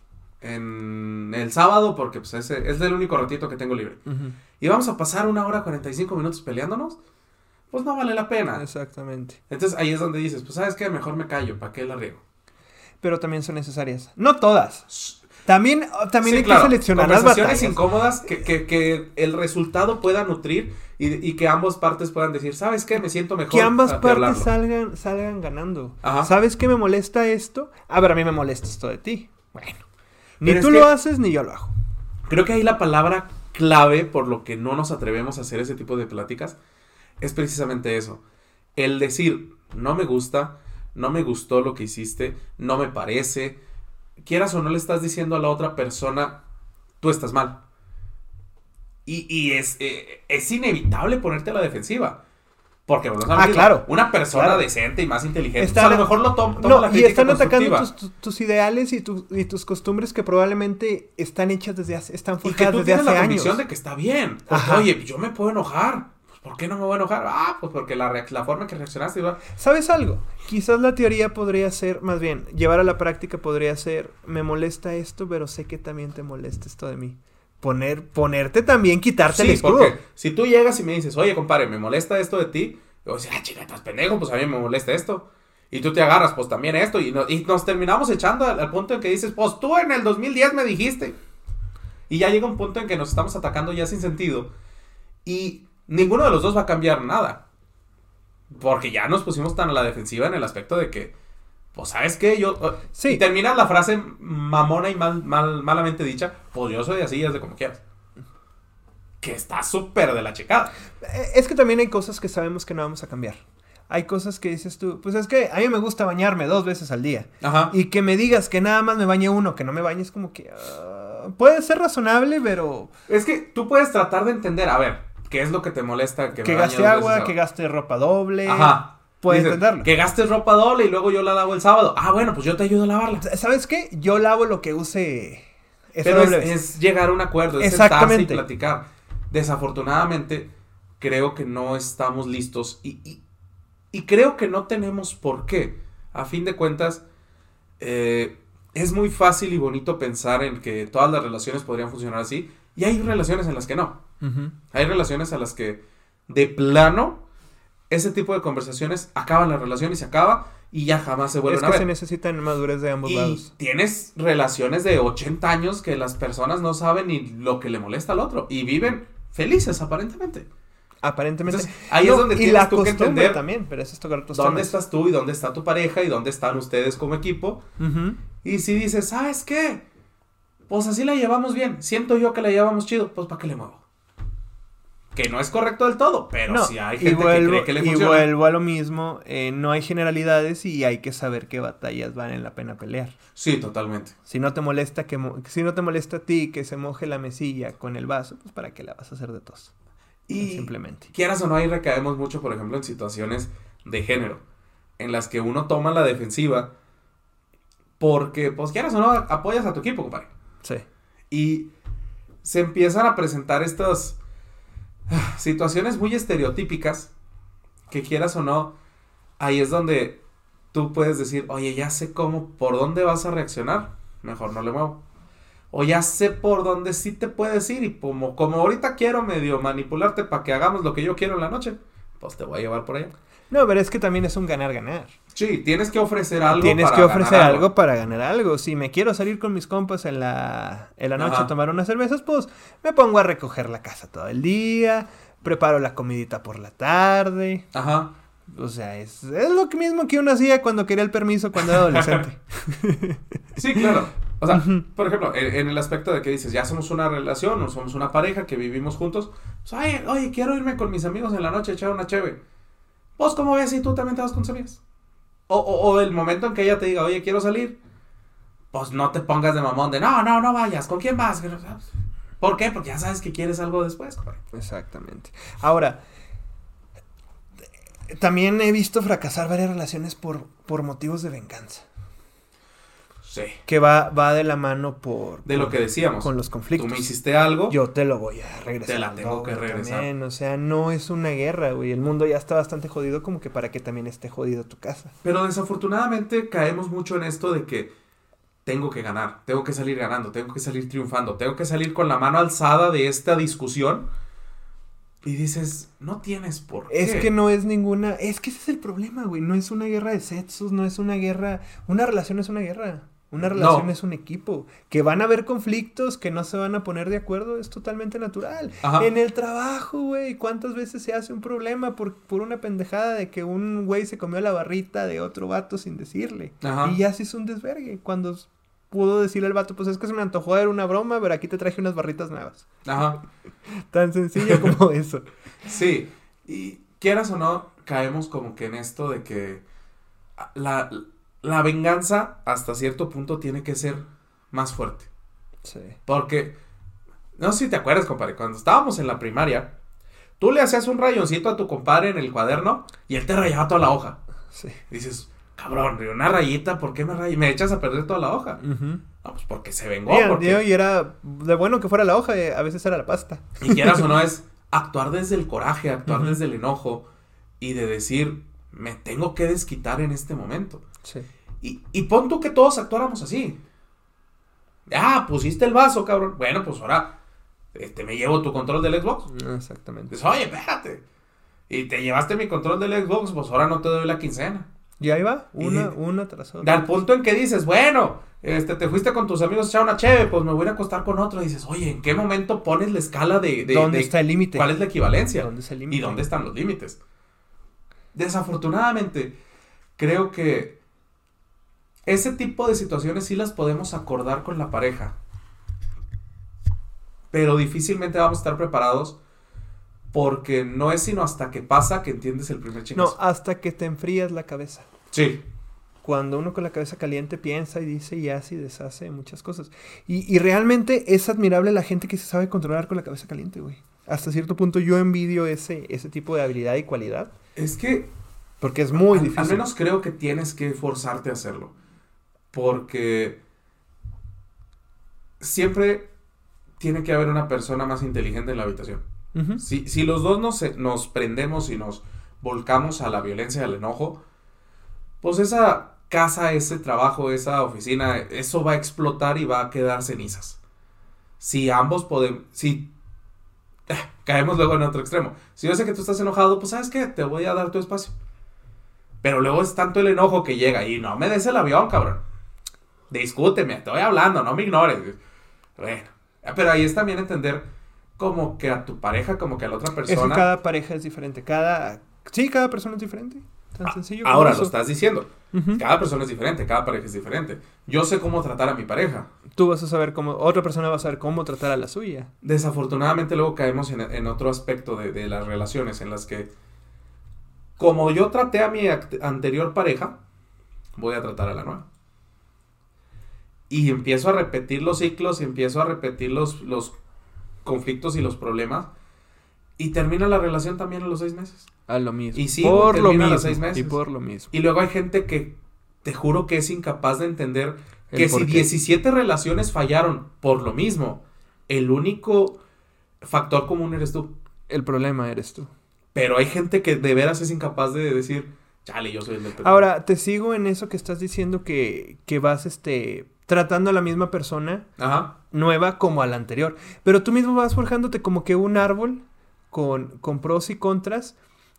en el sábado, porque pues ese es el único ratito que tengo libre. Uh-huh. Y vamos a pasar una hora cuarenta y cinco minutos peleándonos, pues no vale la pena. Exactamente. Entonces ahí es donde dices, pues ¿sabes qué? Mejor me callo, ¿para qué la riego? Pero también son necesarias. No todas. También, también Sí, hay claro, que seleccionar las conversaciones batallas. incómodas que, que, que el resultado pueda nutrir y, y que ambas partes puedan decir, ¿sabes qué? Me siento mejor Que ambas a- de partes hablarlo". salgan, salgan ganando. Ajá. ¿Sabes qué me molesta esto? A ver, a mí me molesta esto de ti. Bueno. Ni Pero es tú que- lo haces, ni yo lo hago. Creo que ahí la palabra clave por lo que no nos atrevemos a hacer ese tipo de pláticas es precisamente eso. El decir, no me gusta, no me gustó lo que hiciste, no me parece. Quieras o no le estás diciendo a la otra persona, tú estás mal. Y, y es, eh, es inevitable ponerte a la defensiva. Porque, bueno, Ah, claro. una persona Claro. decente y más inteligente, Están- pues a lo mejor lo tom- toma No, la y crítica están atacando constructiva. tus, tus, tus ideales y, tu- y tus costumbres que probablemente están hechas desde hace, están Y que forjadas tú desde tienes hace la años. convicción de que está bien. Porque, Ajá. oye, yo me puedo enojar. Pues, ¿por qué no me voy a enojar? Ah, pues porque la, reac- la forma en que reaccionaste iba... ¿Sabes algo? Quizás la teoría podría ser, más bien, llevar a la práctica podría ser, me molesta esto, pero sé que también te molesta esto de mí. Poner, ponerte también, quitarte el Sí, escudo. porque si tú llegas y me dices, oye, compadre, me molesta esto de ti, yo voy a decir, ah, chica, estás pendejo, pues a mí me molesta esto. Y tú te agarras, pues también esto, y, no- y nos terminamos echando al, al punto en que dices, pues tú en el dos mil diez me dijiste. Y ya llega un punto en que nos estamos atacando ya sin sentido. Y ninguno de los dos va a cambiar nada. Porque ya nos pusimos tan a la defensiva en el aspecto de que, pues, ¿sabes qué? Yo, uh, Sí. Y terminas la frase mamona y mal, mal, malamente dicha, pues yo soy así, es de como quieras. Que está súper de la checada. Eh, Es que también hay cosas que sabemos que no vamos a cambiar. Hay cosas que dices tú, pues es que a mí me gusta bañarme dos veces al día. Ajá. Y que me digas que nada más me bañe uno, que no me bañes, como que... ah, puede ser razonable, pero... Es que tú puedes tratar de entender, a ver, ¿qué es lo que te molesta? Que, Que me bañe gaste dos veces agua, al- que gaste ropa doble. Ajá. Puedes Dices, entenderlo. Que gastes ropa doble y luego yo la lavo el sábado. Ah, bueno, pues yo te ayudo a lavarla. ¿Sabes qué? Yo lavo lo que use esa Pero es, doble vez. es llegar a un acuerdo, es sentarse y Exactamente. platicar. Desafortunadamente, creo que no estamos listos y, y, y creo que no tenemos por qué. A fin de cuentas, eh, es muy fácil y bonito pensar en que todas las relaciones podrían funcionar así. Y hay relaciones en las que no. Ujú. Hay relaciones a las que, de plano, ese tipo de conversaciones acaban la relación y se acaba y ya jamás se vuelven Es a que ver. se necesitan madurez de ambos Y lados. tienes relaciones de ochenta años que las personas no saben ni lo que le molesta al otro y viven felices aparentemente. Aparentemente. Entonces, ahí No, es donde y tienes la tú que costumbre entender también, pero eso es tocar otros dónde temas. estás tú y dónde está tu pareja y dónde están ustedes como equipo. Ujú. Y si dices, ¿sabes qué? Pues así la llevamos bien. Siento yo que la llevamos chido. Pues ¿para qué le muevo? Que no es correcto del todo, pero No, si hay y gente vuelvo, que cree que le y funciona. vuelvo a lo mismo, eh, no hay generalidades y hay que saber qué batallas valen la pena pelear. Sí, totalmente. Si no te molesta que mo- si no te molesta a ti que se moje la mesilla con el vaso, pues para qué la vas a hacer de tos. Y Simplemente. quieras o no, ahí recaemos mucho, por ejemplo, en situaciones de género, en las que uno toma la defensiva porque, pues quieras o no, apoyas a tu equipo, compadre. Sí. Y se empiezan a presentar estas ah, situaciones muy estereotípicas que quieras o no, ahí es donde tú puedes decir, oye, ya sé cómo, por dónde vas a reaccionar, mejor no le muevo. O ya sé por dónde sí te puedes ir y como, como ahorita quiero medio manipularte para que hagamos lo que yo quiero en la noche, pues te voy a llevar por allá. No, pero es que también es un ganar-ganar. Sí, tienes que ofrecer algo Tienes para que ofrecer ganar algo para ganar algo. Si me quiero salir con mis compas en la, en la noche Ajá. a tomar unas cervezas, pues me pongo a recoger la casa todo el día, preparo la comidita por la tarde. Ajá. O sea, es, es lo mismo que uno hacía cuando quería el permiso cuando era adolescente. Sí, claro. O sea, por ejemplo, en, en el aspecto de que dices, ya somos una relación o somos una pareja que vivimos juntos. Pues, oye, oye, quiero irme con mis amigos en la noche a echar una cheve. ¿Vos cómo ves si tú también te vas con tus amigas? O, o, o el momento en que ella te diga, oye, quiero salir. Pues no te pongas de mamón de, no, no, no vayas. ¿Con quién vas? ¿Por qué? Porque ya sabes que quieres algo después. Exactamente. Ahora, también he visto fracasar varias relaciones por, por motivos de venganza. Sí. Que va, va de la mano por... De por, lo que decíamos. Con los conflictos. Tú me hiciste algo. Yo te lo voy a regresar. Te la tengo que regresar. También. O sea, no es una guerra, güey. El mundo ya está bastante jodido como que para que también esté jodido tu casa. Pero desafortunadamente caemos mucho en esto de que tengo que ganar, tengo que salir ganando, tengo que salir triunfando, tengo que salir con la mano alzada de esta discusión. Y dices, no tienes por qué. Es que no es ninguna... Es que ese es el problema, güey. No es una guerra de sexos, no es una guerra... Una relación es una guerra. Una relación no. Es un equipo. Que van a haber conflictos, que no se van a poner de acuerdo, es totalmente natural. Ajá. En el trabajo, güey, ¿cuántas veces se hace un problema por, por una pendejada de que un güey se comió la barrita de otro vato sin decirle? Ajá. Y ya se hizo un desvergue. Cuando pudo decirle al vato, pues es que se me antojó era una broma, pero aquí te traje unas barritas nuevas. Ajá. Tan sencillo como eso. Sí, y quieras o no, caemos como que en esto de que la... La venganza, hasta cierto punto, tiene que ser más fuerte. Sí. Porque, no sé si te acuerdas, compadre, cuando estábamos en la primaria, tú le hacías un rayoncito a tu compadre en el cuaderno y él te rayaba toda la hoja. Sí. Y dices, cabrón, una rayita, ¿por qué me rayas? Me echas a perder toda la hoja. Uh-huh. No, pues porque se vengó. Bien, porque... tío, y era de bueno que fuera la hoja, a veces era la pasta. Y quieras o no, es actuar desde el coraje, actuar uh-huh. desde el enojo y de decir, me tengo que desquitar en este momento. Sí. Y, y pon tú que todos actuáramos así. Ah, pusiste el vaso, cabrón. Bueno, pues ahora este, me llevo tu control del Xbox. Exactamente. Dices, oye, espérate. Y te llevaste mi control del Xbox, pues ahora no te doy la quincena. Y ahí va, una, y, una tras otra. Al punto en que dices, bueno, este, te fuiste con tus amigos a echar una cheve, pues me voy a acostar con otro. Y dices, oye, ¿en qué momento pones la escala de... de ¿Dónde de, está el límite? ¿Cuál es la equivalencia? ¿Dónde está el límite? ¿Y dónde están los límites? Desafortunadamente, creo que ese tipo de situaciones sí las podemos acordar con la pareja. Pero difícilmente vamos a estar preparados porque no es sino hasta que pasa que entiendes el primer chingazo. No, hasta que te enfrías la cabeza. Sí. Cuando uno con la cabeza caliente piensa y dice y hace y deshace muchas cosas. Y, y realmente es admirable la gente que se sabe controlar con la cabeza caliente, güey. Hasta cierto punto yo envidio ese, ese tipo de habilidad y cualidad. Es que... Porque es muy al, difícil. Al menos creo que tienes que forzarte a hacerlo. Porque siempre tiene que haber una persona más inteligente en la habitación. Uh-huh. Si, si los dos nos, nos prendemos y nos volcamos a la violencia y al enojo, pues esa casa, ese trabajo, esa oficina, eso va a explotar y va a quedar cenizas. Si ambos podemos... Si eh, caemos luego en otro extremo. Si yo sé que tú estás enojado, pues ¿sabes qué? Te voy a dar tu espacio. Pero luego es tanto el enojo que llega y no me des el avión, cabrón. Discúteme, te estoy hablando, no me ignores. Bueno, pero ahí es también entender como que a tu pareja, como que a la otra persona. Es que cada pareja es diferente, cada... Sí, cada persona es diferente. Tan sencillo como ahora eso. Lo estás diciendo. Uh-huh. Cada persona es diferente, cada pareja es diferente. Yo sé cómo tratar a mi pareja. Tú vas a saber cómo, otra persona va a saber cómo tratar a la suya. Desafortunadamente luego caemos en, en otro aspecto de, de las relaciones en las que, como yo traté a mi act- anterior pareja, voy a tratar a la nueva. Y empiezo a repetir los ciclos y empiezo a repetir los, los conflictos y los problemas. Y termina la relación también a los seis meses. A lo mismo. Y sí, por termina lo mismo, a los seis meses. Y por lo mismo. Y luego hay gente que te juro que es incapaz de entender que si diecisiete relaciones fallaron por lo mismo, el único factor común eres tú. El problema eres tú. Pero hay gente que de veras es incapaz de decir, chale, yo soy el del problema. Ahora, te sigo en eso que estás diciendo que, que vas, este... tratando a la misma persona Ajá. nueva como a la anterior. Pero tú mismo vas forjándote como que un árbol con, con pros y contras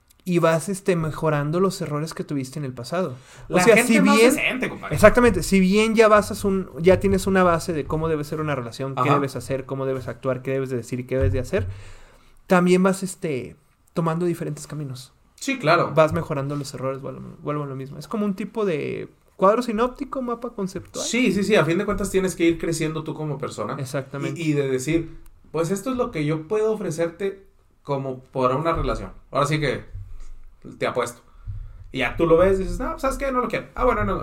y vas este, mejorando los errores que tuviste en el pasado. O La sea, gente si más bien... decente, compadre. Exactamente, si bien ya basas un, ya tienes una base de cómo debe ser una relación, qué Ajá. debes hacer, cómo debes actuar, qué debes de decir y qué debes de hacer, también vas este, tomando diferentes caminos. Sí, claro. Vas mejorando los errores, vuelvo, vuelvo a lo mismo. Es como un tipo de cuadro sinóptico, mapa conceptual. Sí, sí, sí. A fin de cuentas tienes que ir creciendo tú como persona. Exactamente. Y, y de decir, pues esto es lo que yo puedo ofrecerte como para una relación. Ahora sí que te apuesto. Y ya tú lo ves y dices, no, ¿sabes qué? No lo quiero. Ah, bueno, no, no.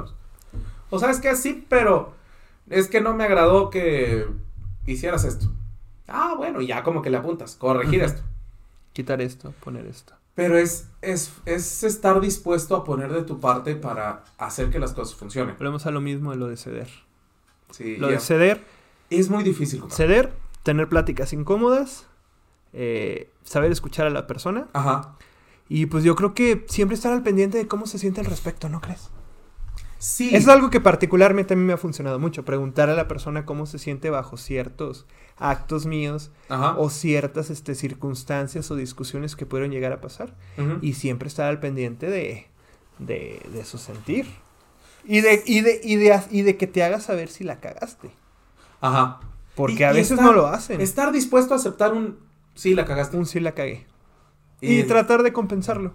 O sabes qué, sí, pero es que no me agradó que hicieras esto. Ah, bueno, y ya como que le apuntas, corregir Uh-huh. esto. Quitar esto, poner esto. Pero es, es, es estar dispuesto a poner de tu parte para hacer que las cosas funcionen. Volvemos a lo mismo de lo de ceder. Sí, Lo ya. de ceder, Es muy difícil, compadre. ceder, tener pláticas incómodas, eh, saber escuchar a la persona. Ajá. Y pues yo creo que siempre estar al pendiente de cómo se siente al respecto, ¿no crees? Sí. Es algo que particularmente a mí me ha funcionado mucho, preguntar a la persona cómo se siente bajo ciertos actos míos Ajá. o ciertas este, circunstancias o discusiones que pudieron llegar a pasar. Ujú. Y siempre estar al pendiente de, de, de su sentir. Y de, y, de, y, de, y de que te haga saber si la cagaste. Ajá. Porque Y- a y veces estar- no lo hacen. Estar dispuesto a aceptar un... Sí, la cagaste. Un sí la cagué. Y, tratar de compensarlo.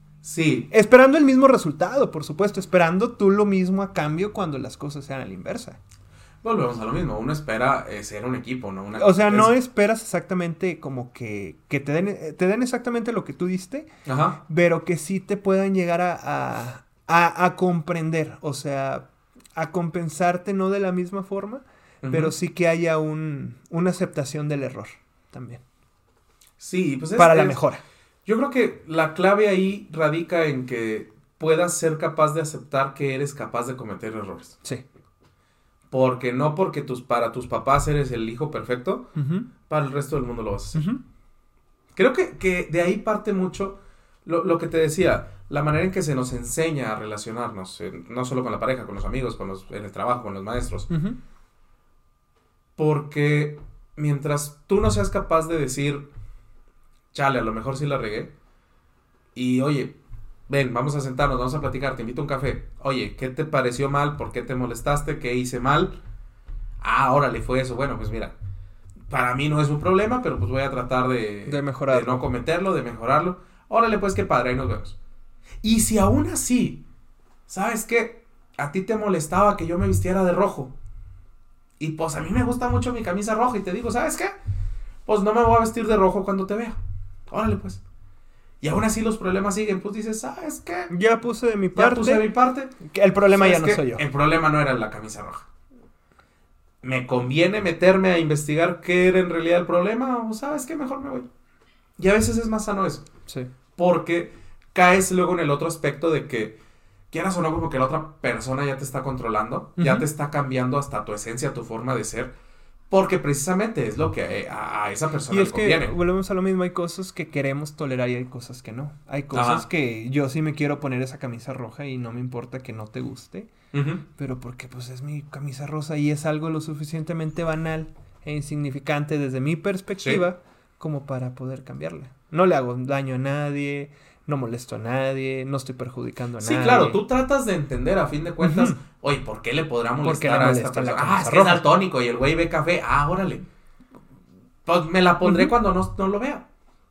Sí. Esperando el mismo resultado, por supuesto. Esperando tú lo mismo a cambio cuando las cosas sean a la inversa. Volvemos a lo mismo. Uno espera eh, ser un equipo, ¿no? Una, O sea, no es- esperas exactamente como que, que te den eh, te den exactamente lo que tú diste, Ajá. pero que sí te puedan llegar a, a, a, a comprender. O sea, a compensarte no de la misma forma, Ujú. pero sí que haya un, una aceptación del error también. Sí, pues es... Para la es- mejora. Yo creo que la clave ahí radica en que puedas ser capaz de aceptar que eres capaz de cometer errores. Sí. Porque no porque tus, para tus papás eres el hijo perfecto, Ujú, para el resto del mundo lo vas a hacer. ujú. Creo que, que de ahí parte mucho lo, lo que te decía, la manera en que se nos enseña a relacionarnos, eh, no solo con la pareja, con los amigos, con los, en el trabajo, con los maestros. Ujú. Porque mientras tú no seas capaz de decir, chale, a lo mejor sí la regué, y oye, ven, vamos a sentarnos, vamos a platicar, te invito a un café. Oye, ¿qué te pareció mal? ¿Por qué te molestaste? ¿Qué hice mal? Ah, órale, fue eso. Bueno, pues mira, para mí no es un problema, pero pues voy a tratar de, De mejorarlo. de no cometerlo, de mejorarlo. Órale, pues qué padre, ahí nos vemos. Y si aún así, ¿sabes qué? A ti te molestaba que yo me vistiera de rojo. Y pues a mí me gusta mucho mi camisa roja y te digo, ¿sabes qué? Pues no me voy a vestir de rojo cuando te vea. Órale, pues. Y aún así los problemas siguen, pues dices, ¿sabes qué? Ya puse de mi Ya parte. puse de mi parte. que El problema ya ¿Sabes no qué? soy yo. El problema no era la camisa roja. ¿Me conviene meterme a investigar qué era en realidad el problema? ¿O sabes qué? Mejor me voy. Y a veces es más sano eso. Sí. Porque caes luego en el otro aspecto de que, quieras o no, como que la otra persona ya te está controlando, ya Ujú. te está cambiando hasta tu esencia, tu forma de ser. Porque precisamente es lo que a, a esa persona Y le es que conviene. volvemos a lo mismo, hay cosas que queremos tolerar y hay cosas que no. Hay cosas Ajá. que yo sí me quiero poner esa camisa roja y no me importa que no te guste, Ujú. pero porque pues es mi camisa rosa y es algo lo suficientemente banal e insignificante desde mi perspectiva como para poder cambiarla. No le hago daño a nadie, no molesto a nadie, no estoy perjudicando a Sí, nadie. claro, tú tratas de entender a fin de cuentas, Ujú. oye, ¿por qué le podrá ¿Por qué molestar le a molesta esta la persona? Ah, camisa es que es roja? daltónico y el güey ve café. Ah, órale. Pues me la pondré Ujú. cuando no, no lo vea.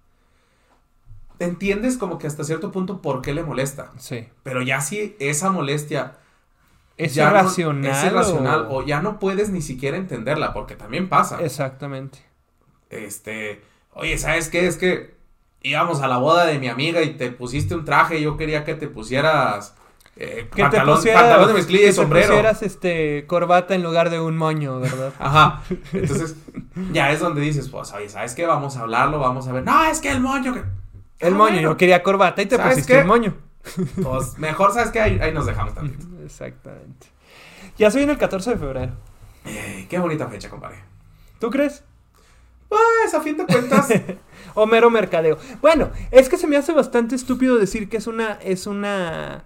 Entiendes como que hasta cierto punto por qué le molesta. Sí. Pero ya si esa molestia Es ya no- irracional. es irracional o... o ya no puedes ni siquiera entenderla, porque también pasa. Exactamente. Este, oye, ¿sabes qué? Es que íbamos a la boda de mi amiga y te pusiste un traje y yo quería que te pusieras eh, Que pantalón, te pusieras, pantalón de mezclilla que y sombrero. te pusieras este, corbata en lugar de un moño, ¿verdad? Ajá. Entonces, ya es donde dices, pues, oye, ¿sabes qué? Vamos a hablarlo, vamos a ver. No, es que el moño que... El Ah, moño, bueno. yo quería corbata y te ¿Sabes pusiste qué? el moño. Pues mejor, ¿sabes qué? Ahí, ahí nos dejamos también. Exactamente. Ya se viene el catorce de febrero. Eh, qué bonita fecha, compadre. ¿Tú crees? Pues, a fin de cuentas... O mero mercadeo. Bueno, es que se me hace bastante estúpido decir que es una, es una,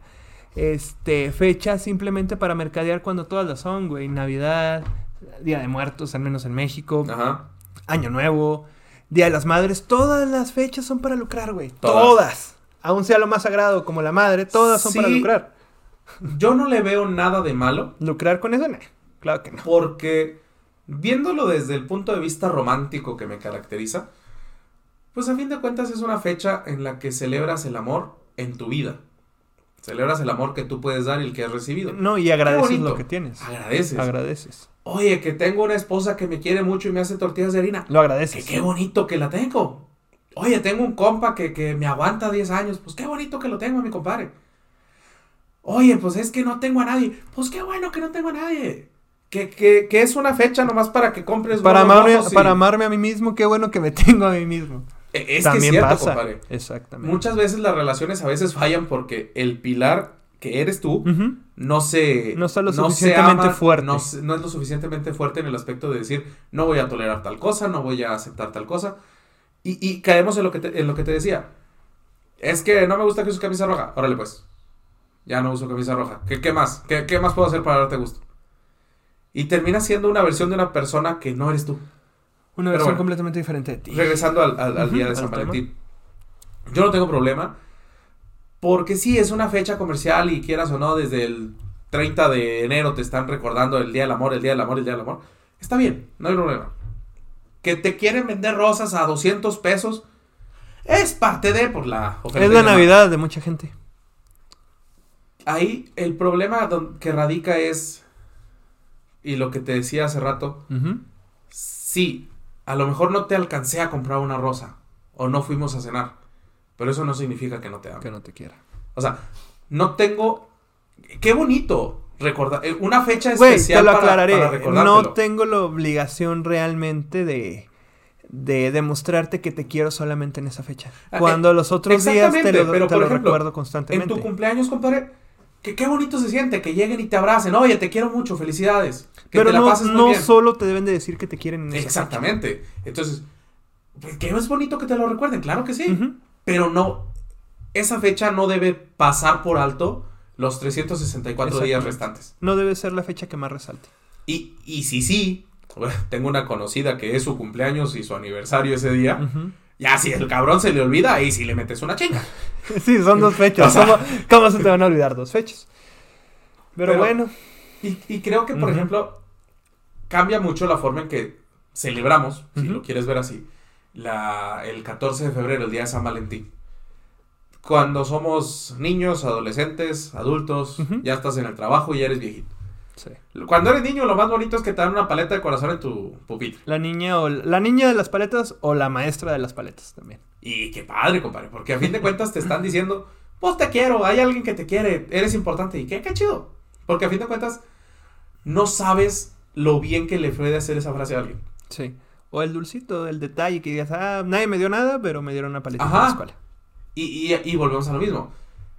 este, fechas simplemente para mercadear cuando todas las son, güey. Navidad, Día de Muertos, al menos en México. Ajá. Año Nuevo, Día de las Madres. Todas las fechas son para lucrar, güey. Todas. Todas. Aún sea lo más sagrado como la madre, todas son Sí. para lucrar. Yo no le veo nada de malo. ¿Lucrar con eso? No. Claro que no. Porque viéndolo desde el punto de vista romántico que me caracteriza, pues a fin de cuentas es una fecha en la que celebras el amor en tu vida. Celebras el amor que tú puedes dar y el que has recibido. No, y agradeces bonito. lo que tienes. Agradeces. Agradeces. Oye, que tengo una esposa que me quiere mucho y me hace tortillas de harina. Lo agradeces. Que qué bonito que la tengo. Oye, tengo un compa que, que me aguanta diez años. Pues qué bonito que lo tengo, mi compadre. Oye, pues es que no tengo a nadie. Pues qué bueno que no tengo a nadie. Que, que, que es una fecha nomás para que compres Para buenos amarme, ojos y- para amarme a mí mismo, qué bueno que me tengo a mí mismo. Eh, Es También que es cierto, pasa. compadre. Exactamente. Muchas veces las relaciones a veces fallan porque el pilar que eres tú Ujú. no se No está lo se suficientemente ama, fuerte. No, se- no es lo suficientemente fuerte en el aspecto de decir, no voy a tolerar tal cosa, no voy a aceptar tal cosa. Y, y caemos en lo, que te, en lo que te decía. Es que no me gusta que uses camisa roja. Órale pues. Ya no uso camisa roja. ¿Qué, qué más? ¿Qué, ¿Qué más puedo hacer para darte gusto? Y terminas siendo una versión de una persona que no eres tú. Una Pero versión bueno, completamente diferente de ti. Regresando al, al, al Ujú, día de al San tema. Valentín. Yo no tengo problema. Porque sí, es una fecha comercial y quieras o no, desde el treinta de enero te están recordando el Día del Amor, el Día del Amor, el Día del Amor. Está bien, no hay problema. Que te quieren vender rosas a doscientos pesos es parte de por la oferta. Es y la demás. Navidad de mucha gente. Ahí el problema don- que radica es, y lo que te decía hace rato, Ujú. sí, a lo mejor no te alcancé a comprar una rosa o no fuimos a cenar, pero eso no significa que no te amo. Que no te quiera. O sea, no tengo... Qué bonito recordar... eh, Una fecha Güey, especial te lo para, aclararé. para recordártelo. No tengo la obligación realmente de, de demostrarte que te quiero solamente en esa fecha. Ah, Cuando eh, los otros días te exactamente, lo, pero, te por lo ejemplo, recuerdo En constantemente. tu cumpleaños, compadre, que qué bonito se siente que lleguen y te abracen. Oye, te quiero mucho, felicidades. Que Pero te la no, pases muy no bien. solo te deben de decir que te quieren en esa Exactamente. Entonces, pues, ¿qué es bonito que te lo recuerden? Claro que sí. fecha. Ujú. Pero no, esa fecha no debe pasar por alto los trescientos sesenta y cuatro días Exactamente. restantes. No debe ser la fecha que más resalte. Y, y si sí, bueno, tengo una conocida que es su cumpleaños y su aniversario ese día. Ujú. Ya, si el cabrón se le olvida, ahí sí le metes una chinga. Sí, son dos fechas. O sea- ¿Cómo, cómo se te van a olvidar dos fechas? Pero, Pero- bueno. Y, y creo que, por Ujú. ejemplo, cambia mucho la forma en que celebramos, si Ujú. lo quieres ver así, la, el catorce de febrero, el día de San Valentín. Cuando somos niños, adolescentes, adultos, Ujú. ya estás en el trabajo y ya eres viejito. Sí. Cuando eres niño, lo más bonito es que te dan una paleta de corazón en tu pupitre. La niña o la niña de las paletas o la maestra de las paletas también. Y qué padre, compadre, porque a fin de cuentas te están diciendo, pues te quiero, hay alguien que te quiere, eres importante. Y qué, qué chido. Porque a fin de cuentas, no sabes lo bien que le puede hacer esa frase a alguien. Sí. O el dulcito, el detalle que digas, ah, nadie me dio nada, pero me dieron una paletita en Ajá. la escuela. Y, y, y volvemos a lo mismo.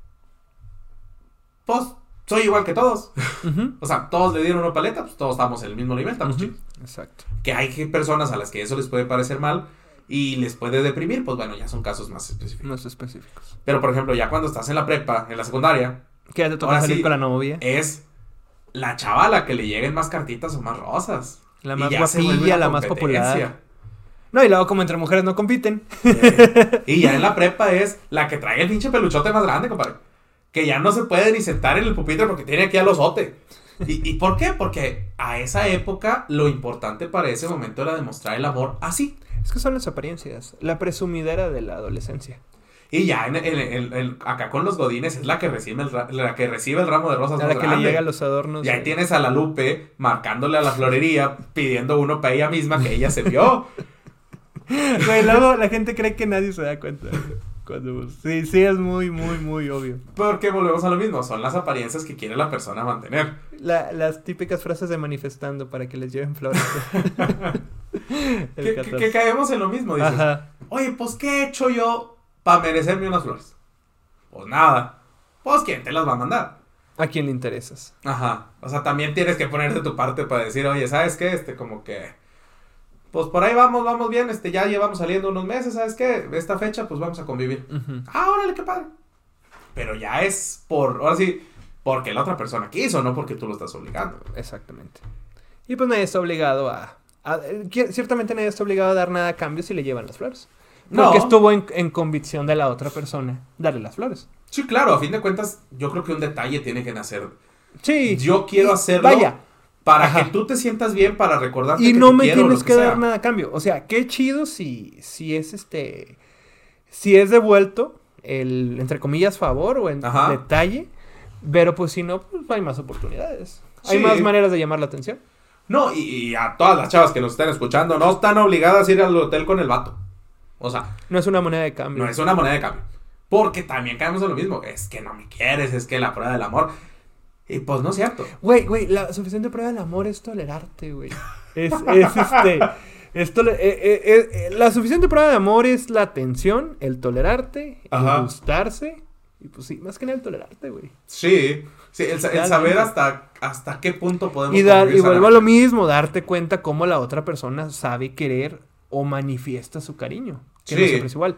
Pues, soy igual que todos. Ujú. O sea, todos le dieron una paleta, pues todos estamos en el mismo nivel, estamos Ujú. chicos. Exacto. Que hay que- personas a las que eso les puede parecer mal y les puede deprimir, pues bueno, ya son casos más específicos. Más específicos. Pero, por ejemplo, ya cuando estás en la prepa, en la secundaria, Que ya te toca Ahora salir sí. con la novia. es la chavala que le lleguen más cartitas o más rosas. La Y más ya se vuelve guapilla, una la más popular. competencia. No, y luego como entre mujeres no compiten. Eh, y ya en la prepa es la que trae el pinche peluchote más grande, compadre. Que ya no se puede ni sentar en el pupitre porque tiene aquí al osote. ¿Y, ¿Y por qué? Porque a esa época lo importante para ese momento era demostrar el amor así. Es que son las apariencias. La presumidera de la adolescencia. Y ya en, en- en- en- acá con los godines es la que recibe el, ra- la que recibe el ramo de rosas A más la que grande. le llegan los adornos. Y ahí de- tienes a la Lupe marcándole a la florería pidiendo uno para ella misma que ella se vio. Güey, luego la gente cree que nadie se da cuenta. Cuando... Sí, sí, es muy, muy, muy obvio. Porque volvemos a lo mismo, son las apariencias que quiere la persona mantener. La- las típicas frases de manifestando para que les lleven flores. El Que, que- catorce. que caemos en lo mismo, dices. Ajá. Oye, pues ¿qué he hecho yo para merecerme unas flores? Pues nada. Pues ¿quién te las va a mandar? ¿A quién le interesas? Ajá. O sea, también tienes que poner de tu parte para decir, oye, ¿sabes qué? Este, como que... Pues por ahí vamos, vamos bien, este, ya llevamos saliendo unos meses, ¿sabes qué? Esta fecha, pues vamos a convivir. Ujú. Ah, órale, qué padre. Pero ya es por, ahora sí, porque la otra persona quiso, no porque tú lo estás obligando. Exactamente. Y pues nadie está obligado a... a ciertamente nadie está obligado a dar nada a cambio si le llevan las flores. Porque no. estuvo en, en convicción de la otra persona darle las flores. Sí, claro, a fin de cuentas, yo creo que un detalle tiene que nacer. Sí. Yo quiero hacerlo Vaya. para Ajá. que tú te sientas bien, para recordarte y que no te me quiero, tienes lo que, que dar sea. nada a cambio. O sea, qué chido si, si es este... Si es devuelto el, entre comillas, favor o en Ajá. detalle. Pero pues si no, pues hay más oportunidades. Sí. Hay más maneras de llamar la atención. No, y, y a todas las chavas que nos están escuchando, no están obligadas a ir al hotel con el vato. O sea, no es una moneda de cambio. No es una moneda de cambio. Porque también caemos en lo mismo. Es que no me quieres, es que la prueba del amor. Y pues no es cierto. Güey, güey, la suficiente prueba del amor es tolerarte, güey. Es, es este... es tole- eh, eh, eh, eh, la suficiente prueba de amor es la atención, el tolerarte, Ajá. el gustarse. Y pues sí, más que nada el tolerarte, güey. Sí, sí, el, el saber hasta, hasta qué punto podemos... Y, dar, y convivir vuelvo a sanamente. lo mismo, darte cuenta cómo la otra persona sabe querer o manifiesta su cariño. Que Sí. no siempre es igual.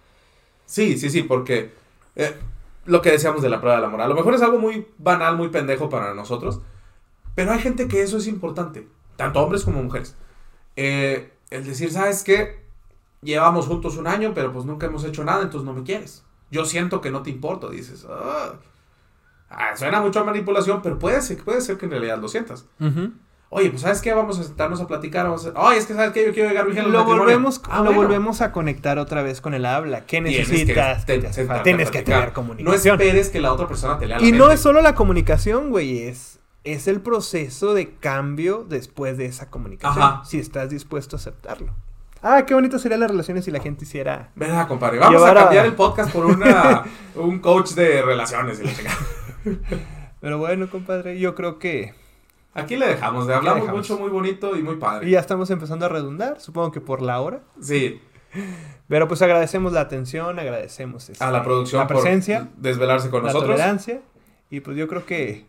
Sí, sí, sí, porque eh, lo que decíamos de la prueba del amor, a lo mejor es algo muy banal, muy pendejo para nosotros, pero hay gente que eso es importante, tanto hombres como mujeres. Eh, el decir, ¿sabes qué? Llevamos juntos un año, pero pues nunca hemos hecho nada, entonces no me quieres. Yo siento que no te importo, dices. Ah, ah, suena mucho a manipulación, pero puede ser, puede ser que en realidad lo sientas. Uh-huh. Oye, pues ¿sabes qué? Vamos a sentarnos a platicar. Vamos a... Oye, es que ¿sabes qué? Yo quiero llegar virgen al Lo matrimonio. volvemos, Ah, lo bueno. volvemos a conectar otra vez con el habla. ¿Qué Tienes necesitas? que ¿Qué te- te hace sentarte falta? a Tienes que platicar. tener No comunicación. esperes que la otra persona te lea la Y no mente. es solo la comunicación, güey, es, es el proceso de cambio después de esa comunicación. Ajá. Si estás dispuesto a aceptarlo. Ah, qué bonito serían las relaciones si la gente hiciera... ¿Verdad, compadre? Vamos Llevar a a- cambiar el podcast por una, un coach de relaciones y la chingada. Pero bueno, compadre, yo creo que... Aquí le dejamos. Le hablamos dejamos. mucho, muy bonito y muy padre. ya estamos empezando a redundar, supongo que por la hora. Sí. Pero pues agradecemos la atención, agradecemos este, A la producción la presencia, por desvelarse con la nosotros. tolerancia. Y pues yo creo que...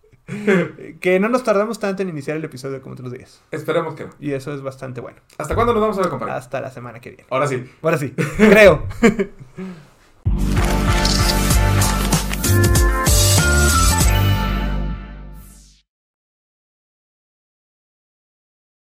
que no nos tardamos tanto en iniciar el episodio como otros días. Esperemos que no. Y eso es bastante bueno. ¿Hasta cuándo nos vamos a ver, compadre? Hasta la semana que viene. Ahora sí. Ahora sí, creo.